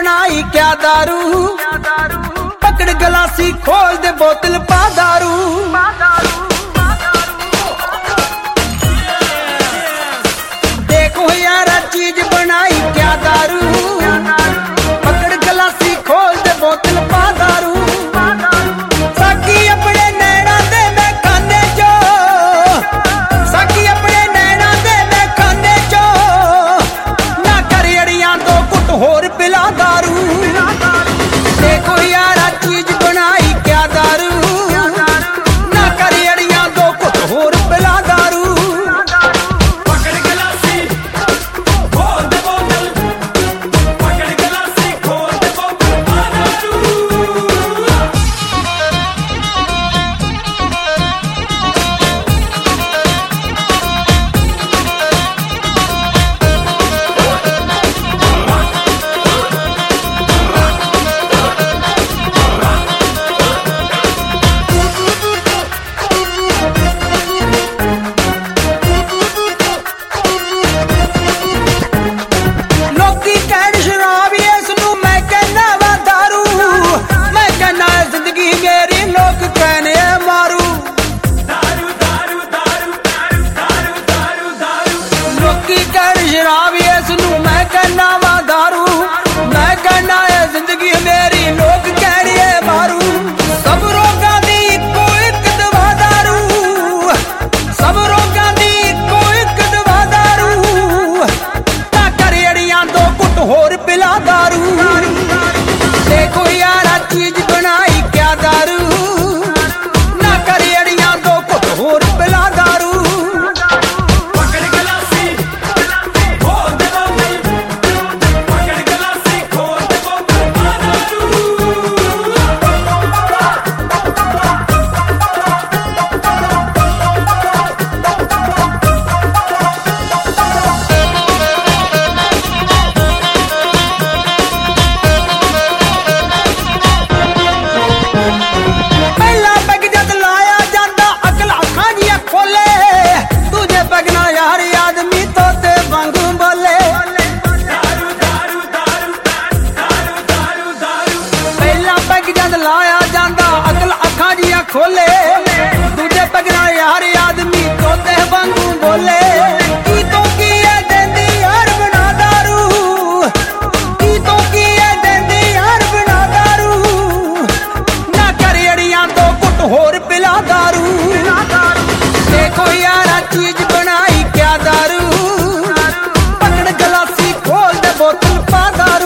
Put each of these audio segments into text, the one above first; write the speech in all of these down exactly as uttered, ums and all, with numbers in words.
बनाई क्या दारू, पकड़ गलासी खोल दे बोतल पा दारू। देखो यारा चीज बनाई क्या दारू, पकड़ गलासी खोल दे बोतल पा दारू। साकी अपने नैना दे मैं खाने चो, साकी अपने नैना दे मैं खाने चो, ना कर अड़ियां दो कुट होर पिला दारू। देखो यारा चीज बनाई क्या दारू, ना कर अड़ियां दो कुट होर पिला दारू। शराब इसनू मैं कहना वा दारू, मैं कहना है जिंदगी मेरी लोग कहनी है मारू। सब रोगां दी इक्को इक दवा दारू, सब रोगां दी इक्को इक दवा दारू, ना कर अड़ियां दो कुट होर पिला दारू। देखो यारा चीज बनाई क्या दारू, ना कर अड़ियां दो कुट होर पिला दारू। लाया जांदा अकल अखा जिया खोले, दूजे पगना यार आदमी तोते वांगू बोले। की तो की है देंदी यार बना दारू, की तो की है देंदी यार बना दारू, ना कर अड़ियां दो कुट होर पिला दारू। देखो यारा चीज बनाई क्या दारू, पकड़ गलासी खोल दे बोतल पा दारू।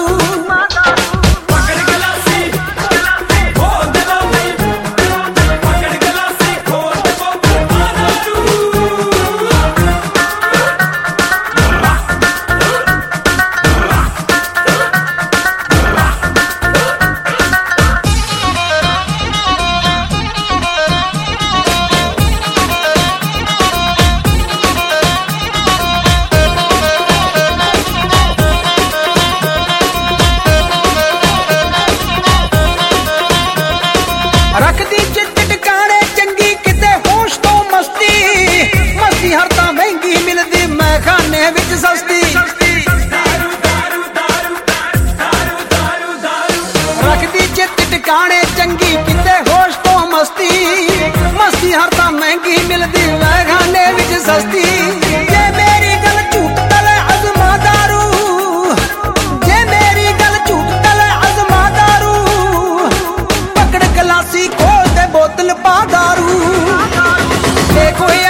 रखदी चित टिकाने चंगी किते होश तो मस्ती, मस्ती हर तां महंगी मिलदी मैं खाने विच सस्ती। रखदी चित टिकाने चंगी किते होश तो मस्ती, मस्ती हर तां महंगी मिलदी मैं खाने विच सस्ती। जे मेरी गल झूठ तले अजमा दारू, जे मेरी गल झूठ तले अजमा दारू, पकड़ गलासी खोल दे बोतल पा दारू। देखो